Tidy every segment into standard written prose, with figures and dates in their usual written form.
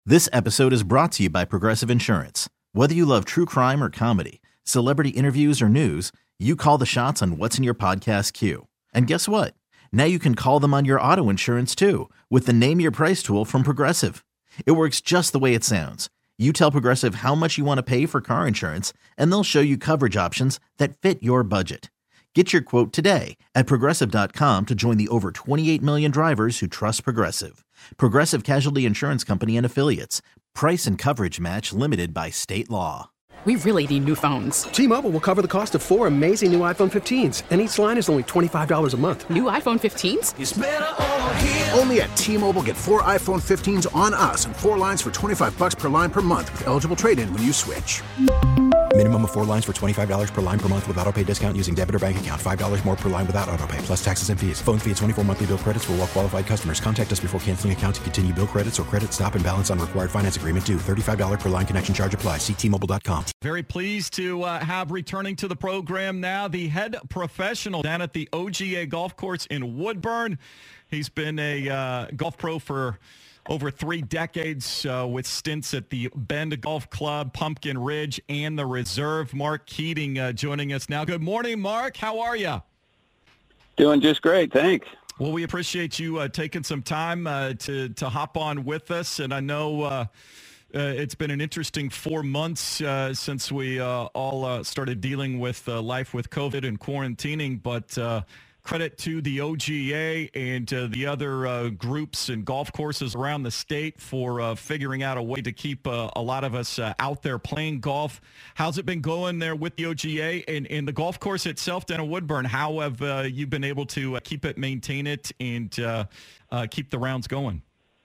This episode is brought to you by Progressive Insurance. Whether you love true crime or comedy, celebrity interviews or news, you call the shots on what's in your podcast queue. And guess what? Now you can call them on your auto insurance too with the Name Your Price tool from Progressive. It works just the way it sounds. You tell Progressive how much you want to pay for car insurance, and they'll show you coverage options that fit your budget. Get your quote today at Progressive.com to join the over 28 million drivers who trust Progressive. Progressive Casualty Insurance Company and Affiliates. Price and coverage match limited by state law. We really need new phones. T-Mobile will cover the cost of 4 amazing new iPhone 15s, and each line is only $25 a month. New iPhone 15s? It's better over here. Only at T-Mobile, get 4 iPhone 15s on us and 4 lines for $25 per line per month with eligible trade-in when you switch. Minimum of 4 lines for $25 per line per month with autopay discount using debit or bank account. $5 more per line without autopay, plus taxes and fees. Phone fee at 24 monthly bill credits for well-qualified customers. Contact us before canceling account to continue bill credits or credit stop and balance on required finance agreement due. $35 per line connection charge applies. See T-Mobile.com. Very pleased to have returning to the program now the head professional down at the OGA Golf Course in Woodburn. He's been a golf pro for over 3 decades with stints at the Bend Golf Club, Pumpkin Ridge, and the Reserve. Mark Keating joining us now. Good morning, Mark. How are you? Doing just great, thanks. Well, we appreciate you taking some time to hop on with us, and I know it's been an interesting 4 months since we all started dealing with life with COVID and quarantining, but credit to the OGA and the other groups and golf courses around the state for figuring out a way to keep a lot of us out there playing golf. How's it been going there with the OGA and the golf course itself down in Woodburn? How have you been able to keep it, maintain it, and keep the rounds going?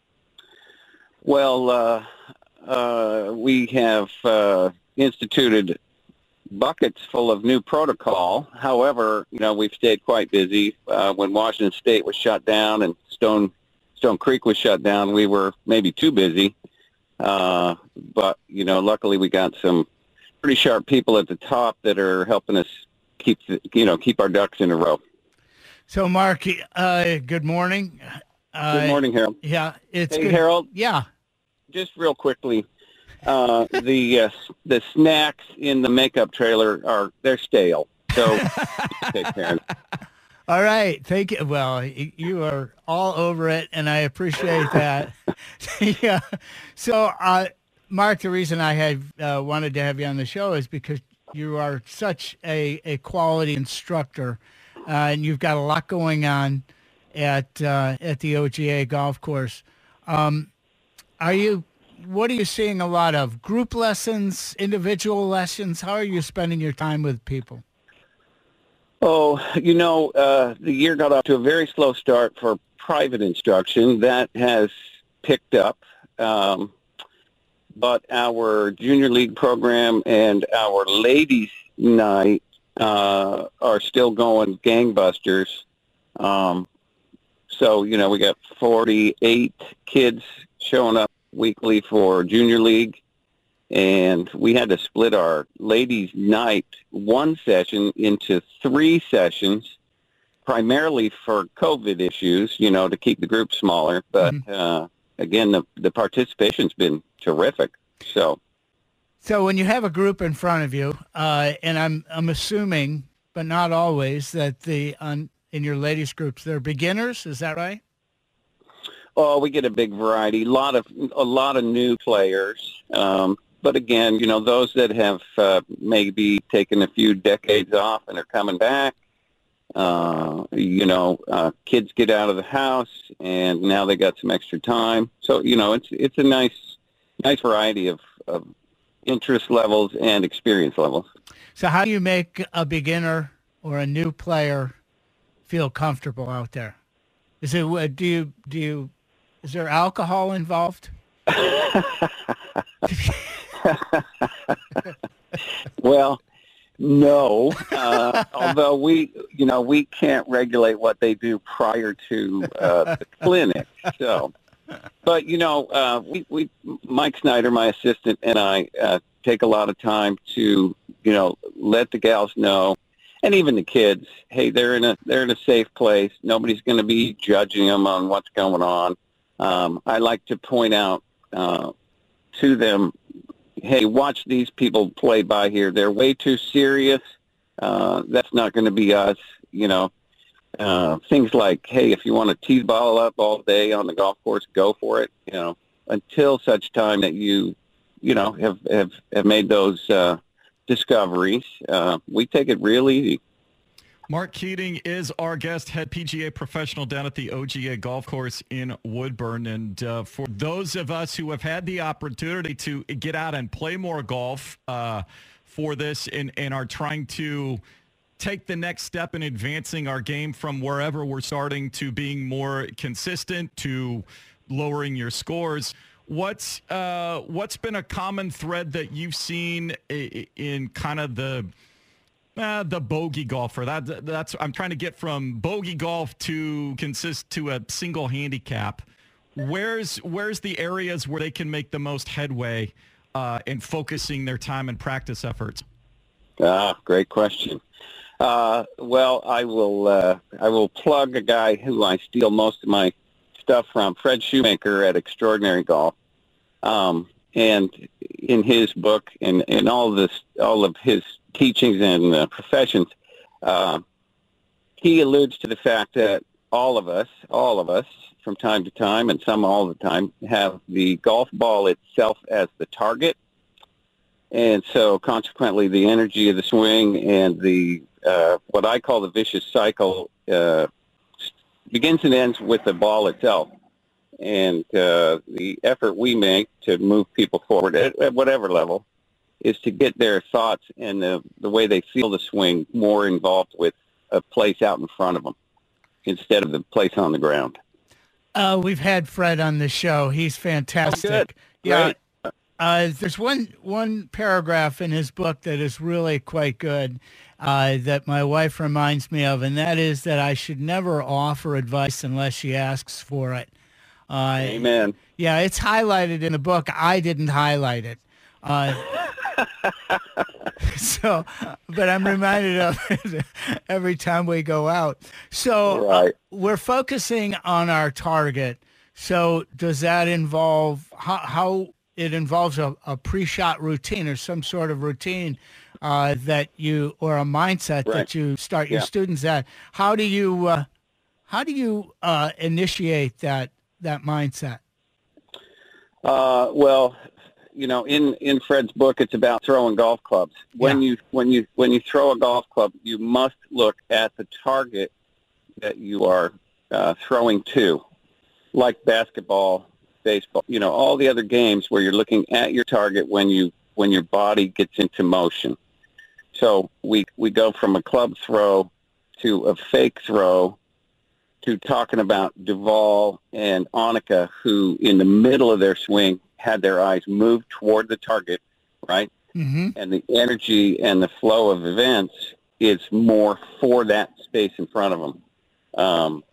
Well, we have instituted buckets full of new protocol. However, we've stayed quite busy. When Washington State was shut down and Stone Creek was shut down, we were maybe too busy. But, luckily we got some pretty sharp people at the top that are helping us keep our ducks in a row. So, Mark, good morning. Good morning, Harold. Yeah, it's Hey, good. Harold. Yeah. Just real quickly, the snacks in the makeup trailer they're stale. So take care. All right. Thank you. Well, you are all over it, and I appreciate that. Yeah. So, Mark, the reason I had wanted to have you on the show is because you are such a quality instructor, and you've got a lot going on at the OGA golf course. What are you seeing a lot of? Group lessons, individual lessons? How are you spending your time with people? Oh, the year got off to a very slow start for private instruction. That has picked up. But our junior league program and our ladies' night are still going gangbusters. So, we got 48 kids showing up weekly for junior league, and we had to split our ladies' night one session into 3 sessions, primarily for COVID issues, to keep the group smaller. But again, the participation's been terrific. So when you have a group in front of you, and I'm assuming, but not always, that in your ladies groups they're beginners. Is that right? Oh, we get a big variety, a lot of new players. But again, those that have maybe taken a few decades off and are coming back. Kids get out of the house and now they got some extra time. So it's a nice variety of interest levels and experience levels. So how do you make a beginner or a new player feel comfortable out there? Is there alcohol involved? Well, no. Although we can't regulate what they do prior to the clinic. So, but we Mike Snyder, my assistant, and I take a lot of time to let the gals know, and even the kids, hey, they're in a safe place. Nobody's going to be judging them on what's going on. I like to point out to them, hey, watch these people play by here. They're way too serious. That's not going to be us, things like, hey, if you want to tee the ball up all day on the golf course, go for it, until such time that you have made those discoveries. We take it real easy. Mark Keating is our guest, head PGA professional down at the OGA Golf Course in Woodburn. And for those of us who have had the opportunity to get out and play more golf for this and are trying to take the next step in advancing our game from wherever we're starting to being more consistent to lowering your scores, what's been a common thread that you've seen in kind of the bogey golfer? That's I'm trying to get from bogey golf to a single handicap. Where's the areas where they can make the most headway in focusing their time and practice efforts? Great question. Well, I will plug a guy who I steal most of my stuff from, Fred Shoemaker at Extraordinary Golf. And in his book and all of his teachings and professions, he alludes to the fact that all of us from time to time, and some all the time, have the golf ball itself as the target. And so consequently, the energy of the swing and the what I call the vicious cycle begins and ends with the ball itself. And the effort we make to move people forward at whatever level is to get their thoughts and the way they feel the swing more involved with a place out in front of them instead of the place on the ground. We've had Fred on the show. He's fantastic. Oh, good. Yeah. There's one paragraph in his book that is really quite good that my wife reminds me of, and that is that I should never offer advice unless she asks for it. Amen. Yeah, it's highlighted in the book. I didn't highlight it. But I'm reminded of it every time we go out. So right. We're focusing on our target. So does that involve how it involves a pre-shot routine or some sort of routine that you, or a mindset right. that you start your students at? How do you initiate that mindset? Well, in Fred's book, it's about throwing golf clubs. When you throw a golf club, you must look at the target that you are throwing to, like basketball, baseball, all the other games where you're looking at your target when your body gets into motion. So we go from a club throw to a fake throw to talking about Duvall and Annika, who in the middle of their swing had their eyes moved toward the target, right? Mm-hmm. And the energy and the flow of events is more for that space in front of them.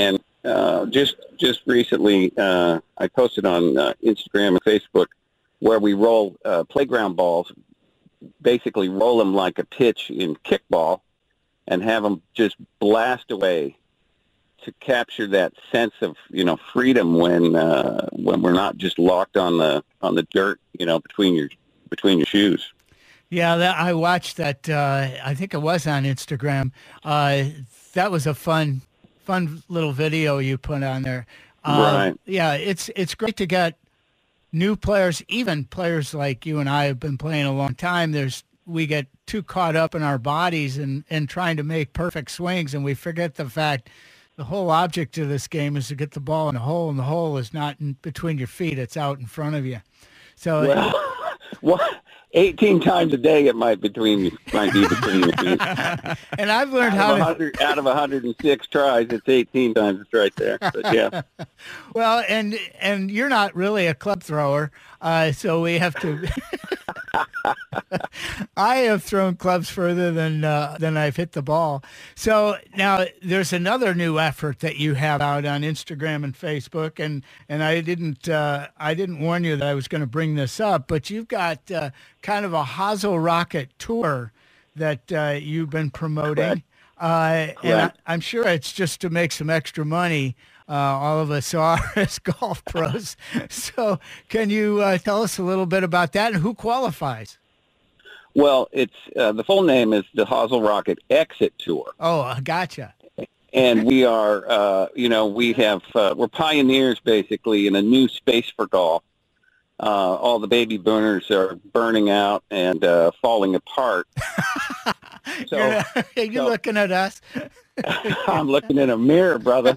Just recently, I posted on Instagram and Facebook where we roll playground balls, basically roll them like a pitch in kickball and have them just blast away to capture that sense of freedom when we're not just locked on the dirt between your shoes. Yeah, I watched that. I think it was on Instagram. That was a fun little video you put on there. Right. Yeah, it's great to get new players, even players like you and I have been playing a long time. We get too caught up in our bodies and trying to make perfect swings, and we forget the fact the whole object of this game is to get the ball in the hole, and the hole is not in between your feet. It's out in front of you. So, well, 18 times a day it might be between your feet. And I've learned out of 106 tries, it's 18 times it's right there. But yeah. Well, and you're not really a club thrower, so we have to. I have thrown clubs further than I've hit the ball. So now there's another new effort that you have out on Instagram and Facebook, and I didn't warn you that I was going to bring this up, but you've got kind of a Hazel Rocket tour that you've been promoting. And I'm sure it's just to make some extra money. all of us are as golf pros. So can you tell us a little bit about that and who qualifies? Well, it's the full name is the Hosel Rocket Exit Tour. Oh, gotcha. And we are, we're pioneers basically in a new space for golf. All the baby boomers are burning out and falling apart. So, you're looking at us. I'm looking in a mirror, brother.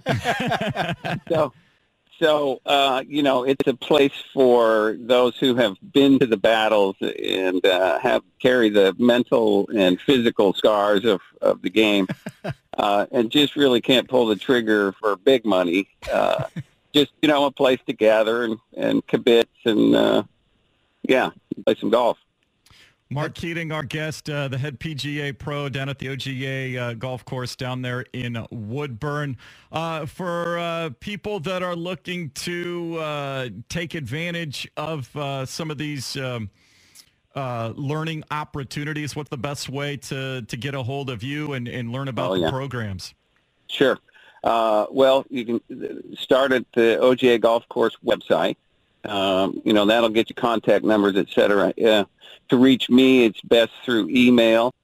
So, it's a place for those who have been to the battles and carry the mental and physical scars of the game, and just really can't pull the trigger for big money. Just, a place to gather and kibitz and, play some golf. Mark Keating, our guest, the head PGA pro down at the OGA golf course down there in Woodburn. For people that are looking to take advantage of some of these learning opportunities, what's the best way to get a hold of you and learn about the programs? Sure. Well, you can start at the OGA golf course website. That'll get you contact numbers, et cetera. To reach me, it's best through email,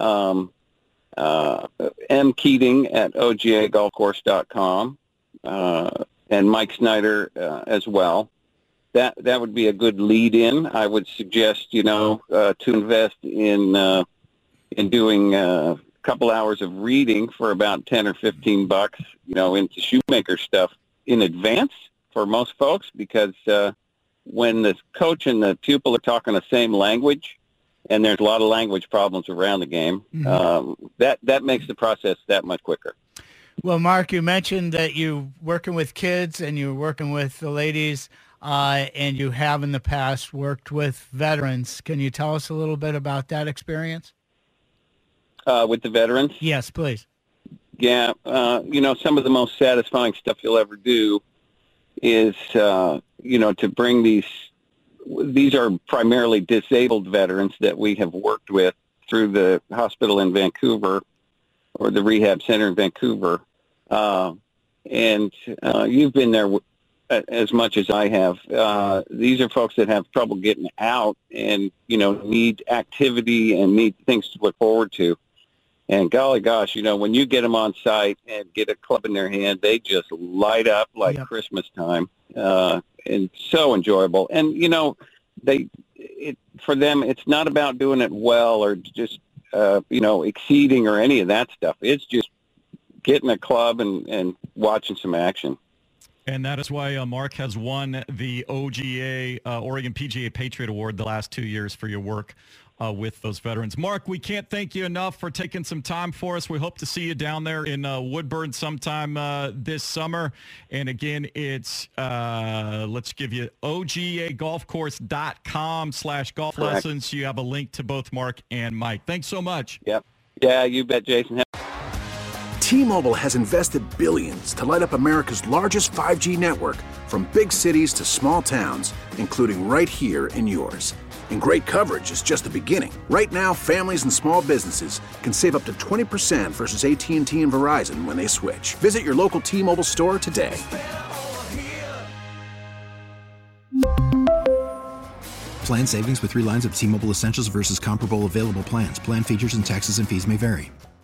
mkeating@ogagolfcourse.com, and Mike Snyder as well. That would be a good lead-in. I would suggest, to invest in doing a couple hours of reading for about $10 or $15, into shoemaker stuff in advance for most folks, because when the coach and the pupil are talking the same language, and there's a lot of language problems around the game, that makes the process that much quicker. Well, Mark, you mentioned that you're working with kids and you're working with the ladies, and you have in the past worked with veterans. Can you tell us a little bit about that experience? With the veterans? Yes, please. Yeah, some of the most satisfying stuff you'll ever do is, to bring these are primarily disabled veterans that we have worked with through the hospital in Vancouver or the rehab center in Vancouver. And you've been there as much as I have. These are folks that have trouble getting out and, need activity and need things to look forward to. And golly gosh, when you get them on site and get a club in their hand, they just light up like Christmas time, and so enjoyable. And, for them, it's not about doing it well or just, exceeding or any of that stuff. It's just getting a club and watching some action. And that is why Mark has won the OGA Oregon PGA Patriot Award the last 2 years for your work with those veterans. Mark, we can't thank you enough for taking some time for us. We hope to see you down there in Woodburn sometime this summer. And again, it's, let's give you ogagolfcourse.com/golf lessons. You have a link to both Mark and Mike. Thanks so much. Yep. Yeah, you bet, Jason. T-Mobile has invested billions to light up America's largest 5G network, from big cities to small towns, including right here in yours. And great coverage is just the beginning. Right now, families and small businesses can save up to 20% versus AT&T and Verizon when they switch. Visit your local T-Mobile store today. Plan savings with 3 lines of T-Mobile Essentials versus comparable available plans. Plan features and taxes and fees may vary.